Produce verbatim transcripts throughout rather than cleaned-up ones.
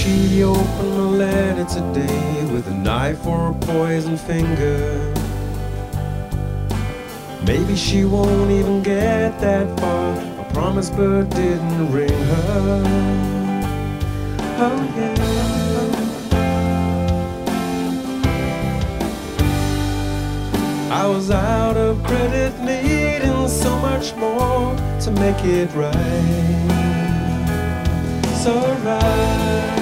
she opened the letter today with a knife or a poisoned finger. Maybe she won't even get that far. A promise bird didn't ring her. Oh yeah. I was out of credit, needing so much more to make it right. So right.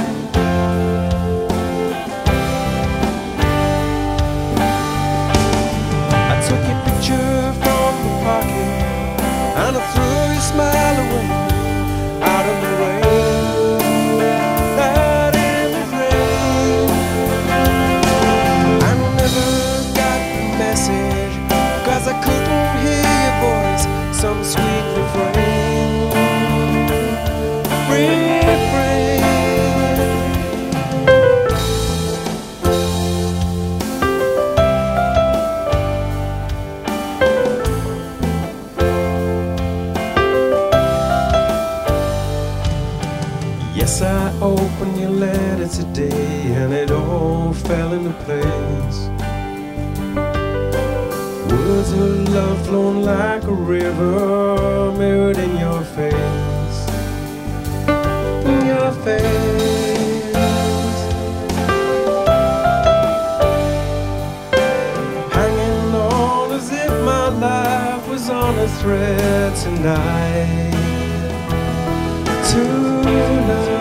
I took your picture from the pocket and I threw your smile away out of the rain, out in the rain. I never got the message, 'cause I couldn't hear your voice, some sweet refrain. Refrain. Yes, I opened your letter today and it all fell into place. Words of love flowing like a river, mirrored in your face, in your face. Hanging on as if my life was on a thread tonight. Tonight.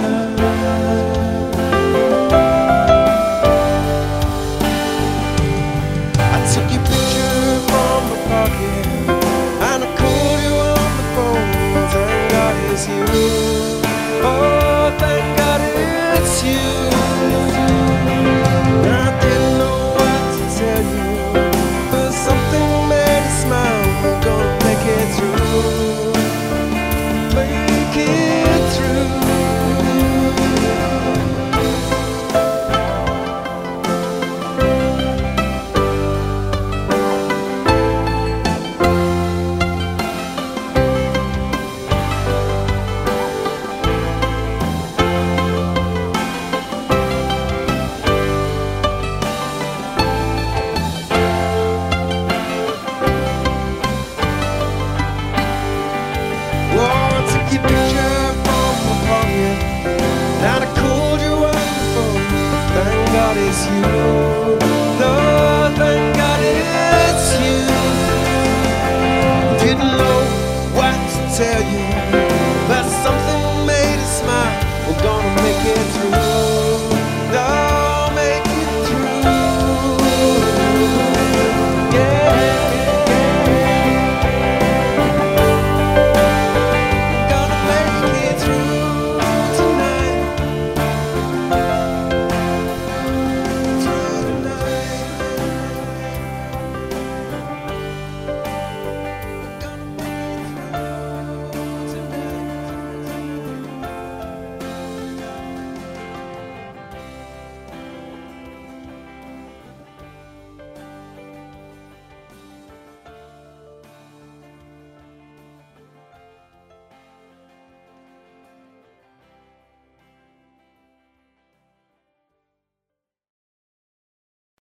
I took your picture from my pocket and I called you on the phone. Thank God it's you. Oh, thank God it's you. I didn't know what to tell you, but something made me smile. We're gonna make it through. Make it through. Your picture from my pocket and I called you on the phone. Thank God it's you. Lord, thank God it's you. Didn't know what to tell you,